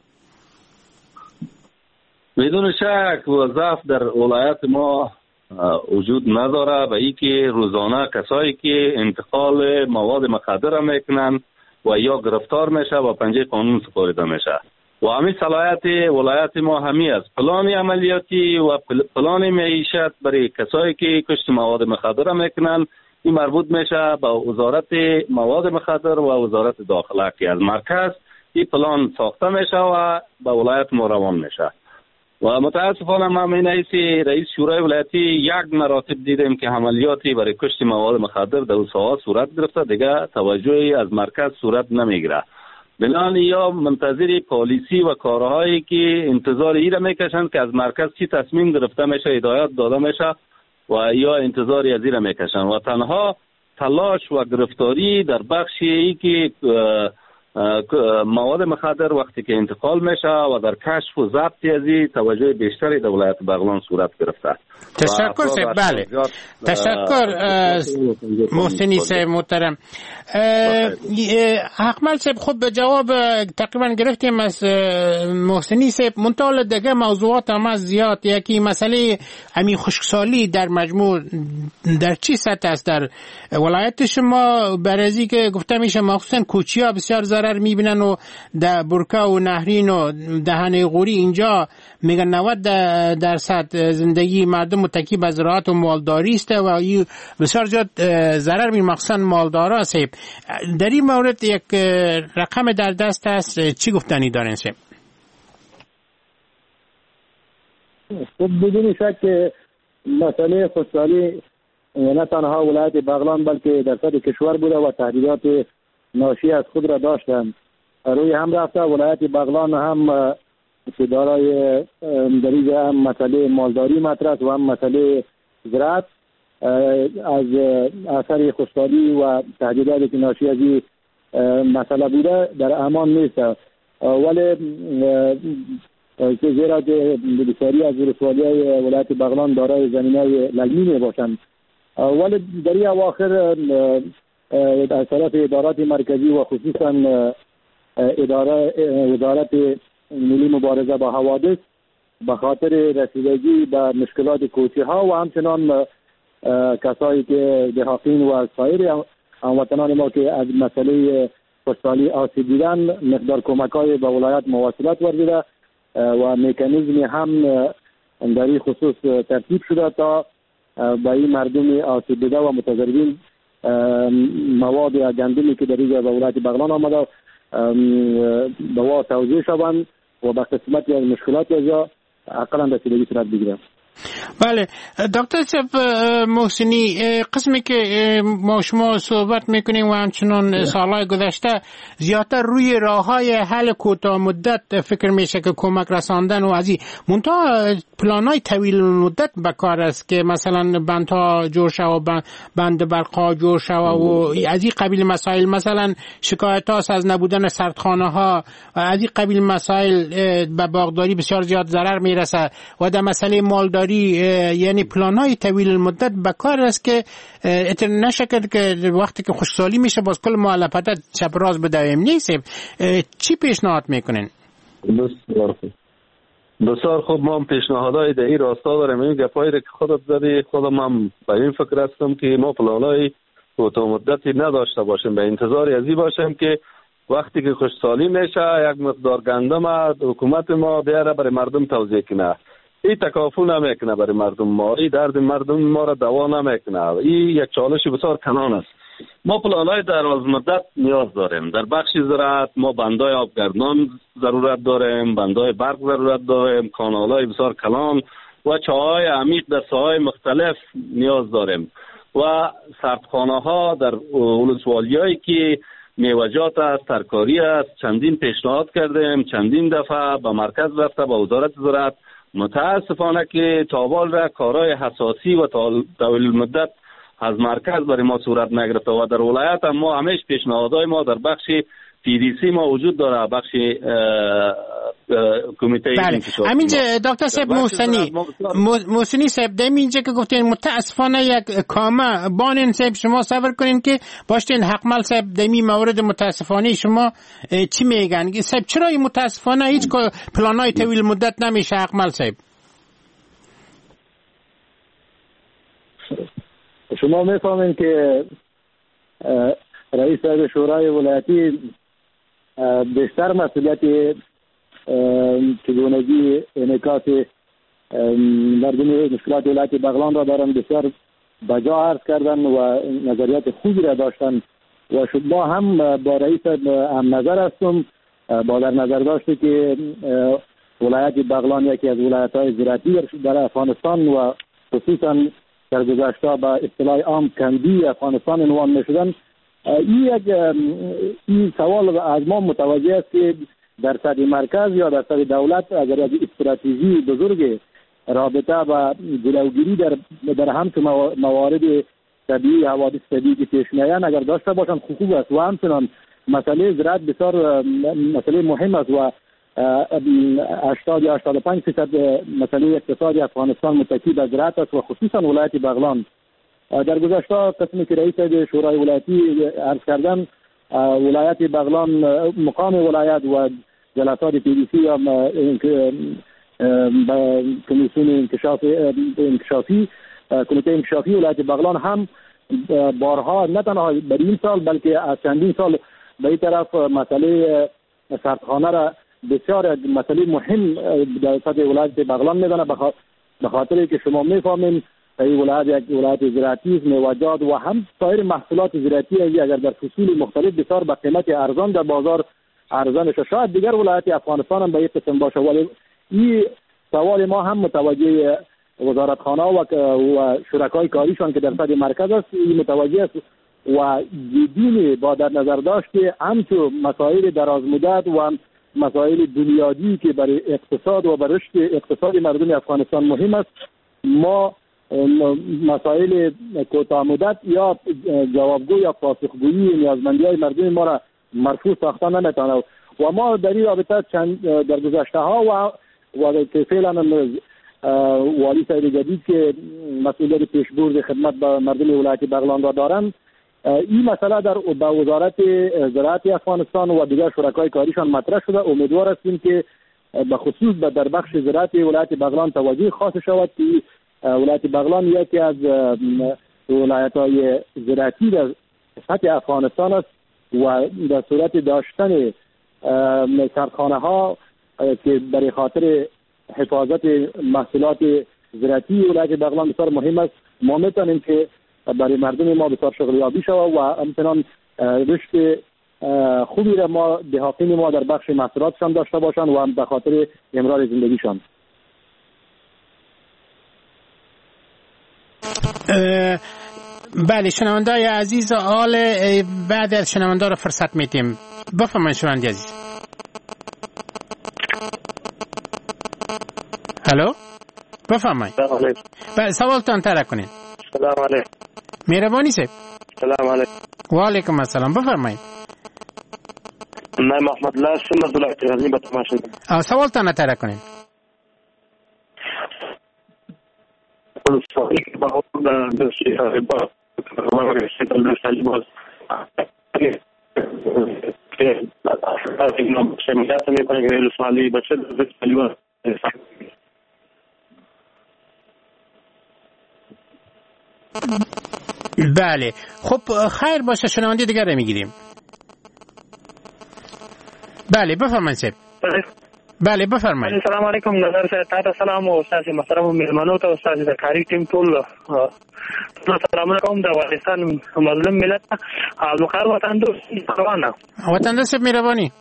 S4: بدون شک وظایف در ولایت ما وجود نداره و ای که روزانه کسایی که انتقال مواد مخدر میکنن و یا گرفتار میشه و پنجه قانون سپارده میشه. و همین صلاحیت ولایت ما همی است، پلان عملیاتی و پلان معیشت برای کسایی که کشت مواد مخدر میکنن این مربوط میشه با وزارت مواد مخدر و وزارت داخله که از مرکز این پلان ساخته میشه و به ولایت ما روان میشه. و متاسفانه ما من رئیس شورای ولایتی یک مراتب دیدیم که عملیاتی برای کشت مواد مخدر در اون ساحه صورت گرفته، دیگه توجهی از مرکز صورت نمیگیره. بنان یا منتظر پالیسی و کارهایی که انتظار ای را میکشند که از مرکز چی تصمیم گرفته میشه، هدایت داده میشه و یا انتظاری از ای را میکشند و تنها تلاش و گرفتاری در بخشی ای که مواد مخدر وقتی که انتقال میشه و در کشف و ضبط ازی توجه بیشتری در ولایت بغلان صورت گرفته.
S3: تشکر صاحب. بله تشکر محسنی صاحب محترم. اقمال صاحب خب به جواب تقریبا گرفتیم از محسنی صاحب، منطقه دیگه موضوعات هم از زیاد. یکی مسئله همین خشکسالی در مجموع در چی سطح است در ولایت شما؟ برازی که گفته میشه مخصوصا کوچیا بسیار ضرر میبینن و در برکا و نهرین و دهنه غوری اینجا میگن نود درصد زندگی مردم متکی به زراعت و مالداری است و این بسیار زیاد ضرر می مخصوصا مالدارا است. در این مورد یک رقم در دست است، چی گفتنی دارین صاحب؟
S6: خب بدون شک مسئله خشکسالی نه تنها ولایت بغلان بلکه در سطح کشور بوده و تهدیدات ناشی از خود را داشتن. روی هم رفته ولایت بغلان هم که دارای دریجه هم مسئله مالداری مطرح و هم مسئله زراعت از اثر خشکسالی و تهدیداتی که ناشی از این مسئله بوده در امان نیست. ولی که زیرا که بسیاری از ولسوالی‌های ولایت بغلان دارای زمینهای للمی می باشند، ولی در این اواخر از طرف ادارات مرکزی و خصوصا اداره وزارت ملی مبارزه با حوادث به خاطر رسیدگی به مشکلات کوچه ها و همچنان کسایی که دهاتین و سایر هموطنان ما که از مسئله خشکسالی آسیب دیدن مقدار کمک های به ولایت مواصلات ورزیده و مکانیزمی هم در این خصوص ترتیب شده تا به این مردم آسیب دیده و متضررین مواد یا گندمی که در اینجا به ولایت بغلان آمده به وا توزیع شوند و به قسمتی از مشکلات اینجا اقلا رسیدگی صورت بگیرند.
S3: بله دکتر صاحب محسنی، قسمی که ما شما صحبت میکنیم و همچنان سالهای گذشته زیادتر روی راههای حل کوتاه مدت فکر میشه که کمک رساندن و از این منتها پلانهای طویل مدت به کار است که مثلا بندها جور شود، بند برقا جور شود و از این قبیل مسائل، مثلا شکایت هاست از نبودن سردخانه ها و از این قبیل مسائل به باغداری بسیار زیاد ضرر میرسه و در مسئله مالداری یعنی پلان های طویل مدت به کار است که نشکد که وقتی که خوشسالی میشه باز کل مؤلفات چپ راست بدویم نیست. چی پیشنهاد میکنین؟
S4: بسیار خوب بسیار خوب ما پیشنهادهای در این راستا داریم. این گپایی که خودت زدی خودم هم به این فکر هستم که ما پلانهای کوتاه مدتی نداشته باشیم، به انتظار ازی باشیم که وقتی که خوشسالی میشه یک مقدار گندم حکومت ما بیاره برای مردم توزیع کنه. این تکافل نمیکنه برای مردم ما، این درد مردم ما را دوا نمیکنه. این یک چالش بسیار کنان است. ما پلان‌های دراز مدت نیاز داریم. در بخش زراعت ما بندای آبگردان ضرورت داریم، بندای برق ضرورت داریم، کانال‌های بسیار کلان و چاهای عمیق در ساحه‌های مختلف نیاز داریم و سردخانه‌ها در ولسوالیایی که میوجات است، ترکاری است. چندین پیشنهاد کردیم، چندین دفعه به مرکز رفته، به وزارت زراعت. متاسفانه که تاوال را کارهای حساسی و طویل مدت از مرکز برای ما صورت نگرفته و در ولایت هم ما همیشه پیشنهادهای ما در بخش پی دی سی ما وجود داره، بخش کمیته
S3: انتشار. بله همینجا دکتر صاحب محسنی محسنی صاحب دم اینجا که گفتین متاسفانه یک کامه بانین صاحب شما صبر کنین که باشین حقمل صاحب دمی مورد متاسفانه شما چی میگن صاحب؟ چرا این متاسفانه هیچ پلانای طویل مدت نمیشه حقمل صاحب؟
S6: شما میفهمین که رئیس صاحب شورای ولایتی بیشتر مسئولیت چگونگی انعکاس مردم مشکلات ولایت بغلان را دارن، بسیار بجا عرض کردن و نظریات خوبی را داشتن و شما هم با رئیس هم نظر هستم با در نظر داشته که ولایت بغلان یکی از ولایت های زراعتی در افغانستان و خصوصا در گذشته با اصطلاح عام کندی افغانستان عنوان می‌شدن. این یک این سوال از ما متوجه است که در سطح مرکز یا در سطح دولت اگر از استراتژی بزرگ رابطه و جلوگیری در در همچون موارد طبیعی، حوادث طبیعی که پیش میآیند اگر داشته باشند خوب است و همچنان مسئله زراعت بسیار مسئله مهم است و هشتاد یا هشتاد و پنج درصد مسئله اقتصادی افغانستان متکی به زراعت است و خصوصا ولایت بغلان. در گذشته قسمی که رئیس شورای ولایتی عرض کردن ولایت بغلان مقام ولایت و جلسات پی دی سی یا کمیسیون انکشافی انکشافی کمیته انکشافی ولایت بغلان هم بارها نه تنها در این سال بلکه از چندین سال به این طرف مسئله سردخانه را بسیار مسئله مهم در سطح ولایت بغلان میدانه، به خاطر که شما میفهمین این ولایت یک ولایت زراعتی است، میوه‌جات و هم سایر محصولات زراعتی اگر در فصول مختلف بسیار به قیمت ارزان در بازار ارزان میشه. شاید دیگر ولایت افغانستان هم به این قسم باشه، ولی این سوال ما هم متوجه وزارتخانه و و شرکای کاریشان که در سطح مرکز است این متوجه است و جدی با در نظر داشت که همچون مسائل دراز مدت و مسائل بنیادی که برای اقتصاد و برای رشد اقتصادی مردم افغانستان مهم است، ما مسائل کوتاه مدت یا جوابگو یا پاسخگویی نیازمندی‌های مردم ما را مرفوع ساختن نمیتونه و ما در این رابطه چند در گذشته ها و و که فعلا والی صاحب جدید که مسئولیت پیشبرد خدمت به مردم ولایت بغلان را دارند، این مسئله در به وزارت زراعت افغانستان و دیگر شرکای کاریشان مطرح شده. امیدوار هستیم که به خصوص در بخش زراعت ولایت بغلان توجه خاص شود که ولایت بغلان یکی از ولایت‌های زراعتی در سطح افغانستان است و در صورت داشتن سردخانه‌ها که برای خاطر حفاظت محصولات زراعتی ولایت بغلان بسیار مهم است، ما می‌توانیم که برای مردم ما بسیار شغلیابی شود و همچنان رشد خوبی را ما دهاتین ما در بخش محصولاتشان داشته باشند و هم به خاطر امرار زندگیشان.
S3: بله شنوندای عزیز، آل بعد از شنوندا رو فرصت میدیم. بفرمایید شنوندای عزیز. الو بفرمایید. بله سوالتان طرح کنید.
S13: سلام علیکم.
S3: مهربانی سید.
S13: سلام علیکم.
S3: و علیکم السلام. بفرمایید.
S13: من محمد الله هستم از ولایت غزنی به تماس هستم.
S3: سوالتان طرح کنید.
S13: سوالی که با با
S3: بله خب خیر باشه، شنونده دیگر رو میگیریم. بله بفرمایید سید. بله بفرمایید.
S13: سلام علیکم. نظر سید سلام و استاد محترم و مهمانو ته استاد د کاری ټیم ټول ټول سلام علیکم. د افغانستان مظلوم ملت او مخار وطن دوست روانه
S3: وطن دوست مهربانی.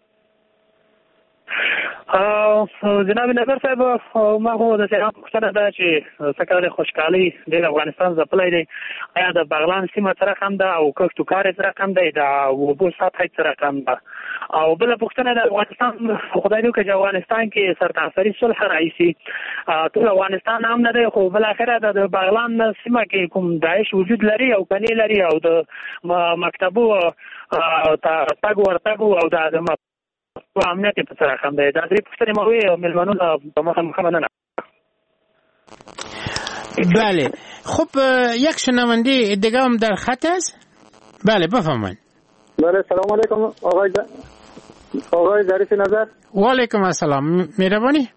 S13: جناب نظر صاحب ما خو د سلام پوښتنه ده چې څنګه خوشحالي د افغانستان ځپلای دی، آیا د بغلان سیمه سره کم ده او کښتو کار سره کم دی، د اوبو سطح سره کم ده؟ او بل پوښتنه د افغانستان خدای دې وکړي افغانستان کې سرتاسري صلح راشي، ټول افغانستان هم نه دی خو بل اخره د بغلان سیمه کې کوم داعش وجود لري او کني لري او د مکتبو تاګ ورتاګو او د و امنیت په سره کم دی. دا درې پوښتنې مو وی ملمنو په مخه مخه نه.
S3: بله خب یک شنونده دیگه هم در خط است. بله بفرمایید.
S14: بله سلام علیکم آقای د... آقای ظریف نظر.
S3: و علیکم السلام. مهربانی.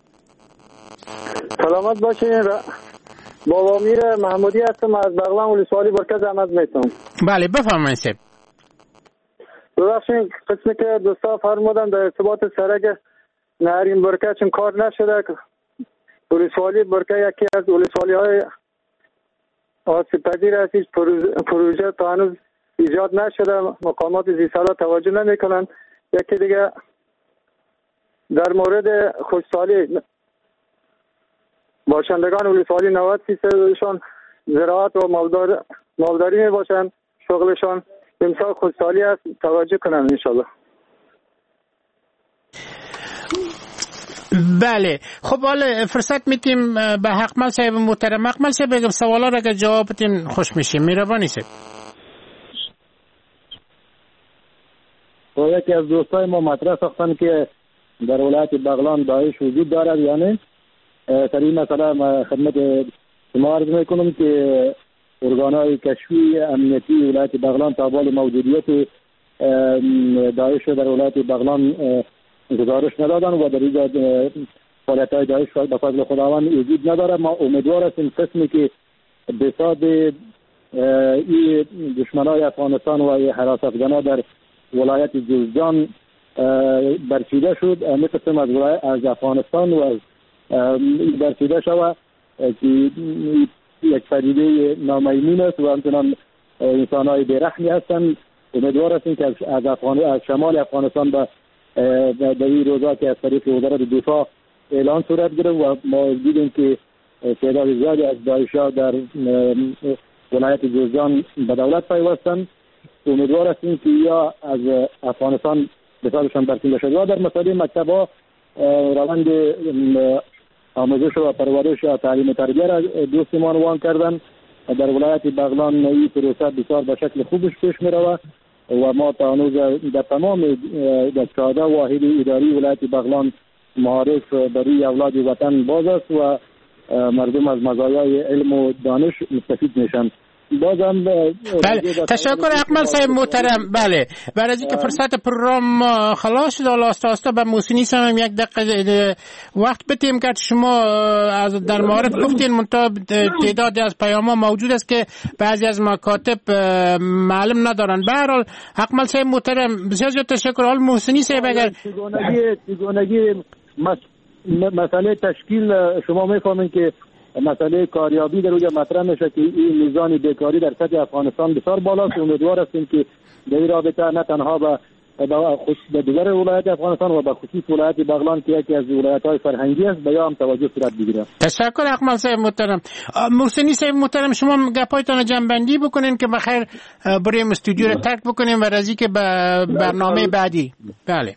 S14: سلامت باشین. بابا میر محمودی هستم از بغلان ولسوالی برکت احمد میتونم.
S3: بله بفرمایید سید.
S14: ببخشید قسمی که دوستا فرمودن در ارتباط سرک نهرین برکه چون کار نشده، ولسوالی برکه یکی از ولسوالی های آسیب پذیر هستش، پروژه تا هنوز ایجاد نشده، مقامات زیرسالا توجه نمی کنند. یکی دیگه در مورد خوشسالی باشندگان ولسوالی نود فیصدشان زراعت و مالدار مالداری می باشند، شغلشان امسال خودسالی است، توجه کنم انشالله.
S3: بله خب حالا فرصت میتیم به حقمل صاحب محترم. حقمل صاحب بگم سوالا را که جواب بدین خوش میشیم. مهربانی صاحب.
S6: تو یکی از دوستای ما مطرح ساختن که در ولایت بغلان داعش وجود دارد یا نه. در این مسئله خدمت شما عرض میکنم که ارگانهای کشفی امنیتی ولایت بغلان تا بال موجودیت داعش در ولایت بغلان گزارش ندادن و در اینجا فعالیت‌های داعش به فضل خداوند وجود نداره. ما امیدوار هستیم قسمی که بساط این دشمنای افغانستان و حراس افغانا در ولایت جوزجان برچیده شد، همه قسم از از افغانستان و برچیده شود که یک پدیده نامیمون است و همچنان انسان‌های بی‌رحمی هستند. امیدوار هستیم که از افغان از شمال افغانستان به در این روزا که از طریق وزارت دفاع اعلان صورت گرفت و ما دیدیم که تعداد زیادی از داعش‌ها در ولایت جوزجان به دولت پیوستند. امیدوار هستیم که یا از افغانستان به سالشان برکنده شد و در مسائل مکتب‌ها روند آموزش و پرورش و تعلیم و تربیه را دوستمان روان کردن. در ولایت بغلان این پروسه بسیار به شکل خوبش پیش می رود و ما تا هنوز در تمام در چهارده واحد اداری ولایت بغلان معارف برای اولاد وطن باز است و مردم از مزایای علم و دانش مستفید میشن. بازم
S3: بله تشکر اکمل صاحب محترم. بله بعد از اینکه فرصت پروگرام خلاص شد آستا آستا به موسینی هم یک دقیقه وقت بدیم که شما از در معارف گفتین منتها تعدادی از پیام‌ها موجود است که بعضی از مکاتب معلوم ندارن. به هر حال اکمل صاحب محترم بسیار زیاد تشکر. حال موسینی صاحب اگر
S6: چگونگی چگونگی مسئله تشکیل شما میفهمین که مسئله کاریابی در اونجا مطرح میشه که این میزان بیکاری در سطح افغانستان بسیار بالاست. امیدوار هستیم که در این رابطه نه تنها به به دیگر ولایت افغانستان و به خصوص ولایت بغلان که یکی از ولایت‌های فرهنگی است به هم توجه صورت بگیره.
S3: تشکر اقمال صاحب محترم. محسنی صاحب محترم، شما گپایتان جنبندی بکنین که بخیر بریم استودیو رو ترک بکنیم و رازی که به برنامه بعدی. بله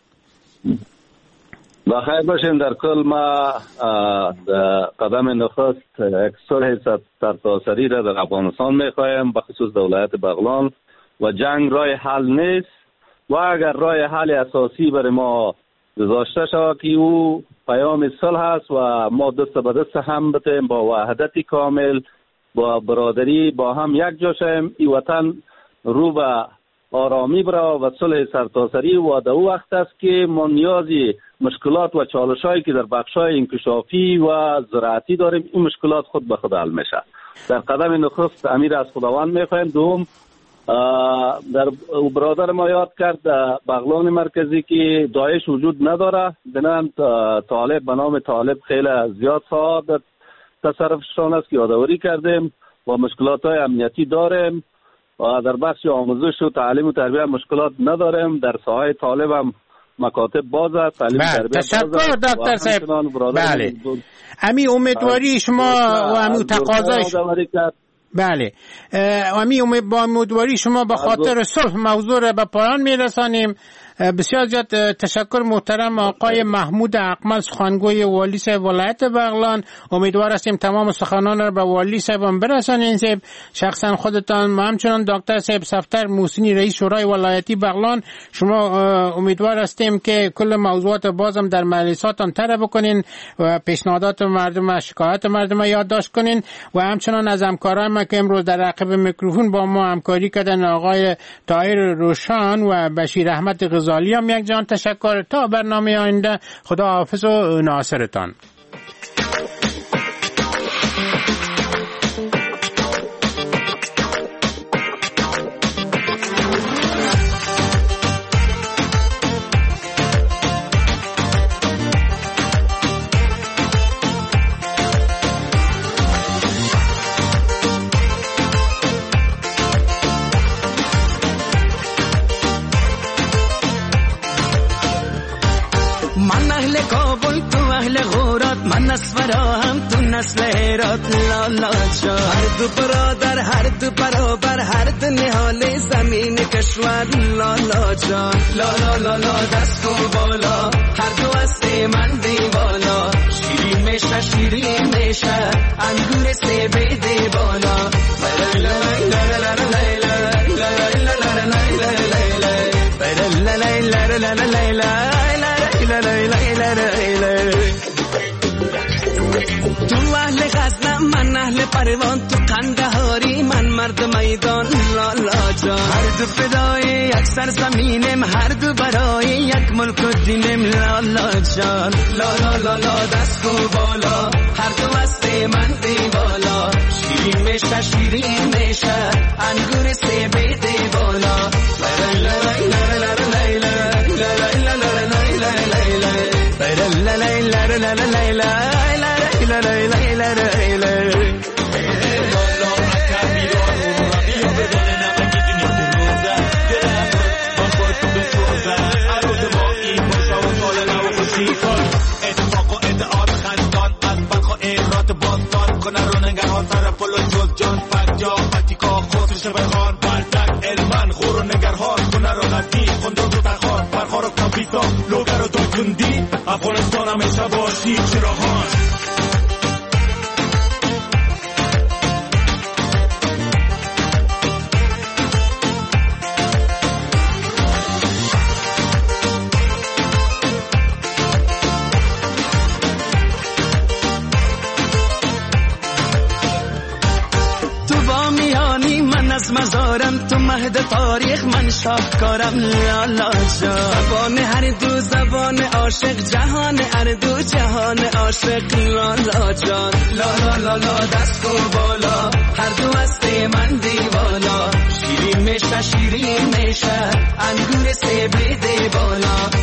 S4: بخیر باشین. در کل ما قدم نخست یک صلح سرتاسری را در افغانستان میخواهیم، بخصوص ولایت بغلان، و جنگ راه حل نیست و اگر راه حل اساسی برای ما گذاشته شود که او پیام صلح است و ما دست به دست هم بتیم با وحدت کامل، با برادری، با هم یک جا شویم، این وطن رو به آرامی برا و صلح سرتاسری و در او وقت است که ما نیازی مشکلات و چالش‌هایی که در بخش‌های انکشافی و زراعتی داریم، این مشکلات خود به خود حل میشه. در قدم نخست امیر از خداوند میخوایم. دوم، در برادر ما یاد کرد بغلان مرکزی که داعش وجود نداره، بنام طالب به نام طالب خیلی زیاد ساعت در تصرفشان است که یادآوری کردیم و مشکلات های امنیتی داریم و در بخش آموزش و تعلیم و تربیت مشکلات نداریم. در ساحه طالب هم مکاتب باز است، تعلیم و تربیت باز است.
S3: تشکر دکتر صاحب. بله امی امیدواری شما و امی تقاضایش. بله امی امید با امیدواری شما به خاطر صلح موضوع را به پایان میرسانیم. بسیار زیاد تشکر محترم آقای محمود اقمل، سخنگوی والی صاحب ولایت بغلان. امیدوار هستیم تمام سخنان را به والی صاحب هم برسانین صاحب، شخصا خودتان و همچنان دکتر صاحب صفتر محسنی رئیس شورای ولایتی بغلان. شما امیدوار هستیم که کل موضوعات بازم در مجلساتان طرح بکنین و پیشنهادات مردم، شکایات مردم یادداشت کنین و همچنان از همکاران ما که امروز در عقب میکروفون با ما همکاری کردن، آقای طاهر روشان و بشیر احمد غزالی هم یک جان تشکر. تا برنامه آینده خدا حافظ و ناصرتان.
S15: لالا جان هر دو برادر، هر دو برابر، هر دو نهال زمین کشور. لالا جان لالا لالا دست و بالا، هر دو است من دیوالا. شیرین میشه شیرین میشه انگور سبیده بالا. لا لا لا لا من اهل پروان، تو قندهاری، من مرد میدان. لالا جان هر دو فدای یک سرزمینم، هر دو برای یک ملک و دینم. لالا جان لالا لالا دست و بالا، هر دو است من دیوالا. شیرین میشه شیرین میشه انگور سبیده بالا. لا لا لا لا افغانستان همیشه باشی چراغان. از مزارم تو مهد تاریخ، من شاهکارم. لالا جان زبان هر دو زبان عاشق، جهان هر دو جهان عاشق. لالا جان لالا لالا دست و بالا، هر دو است من دیوالا. شیرین میشه شیرین میشه انگور سبیده بالا.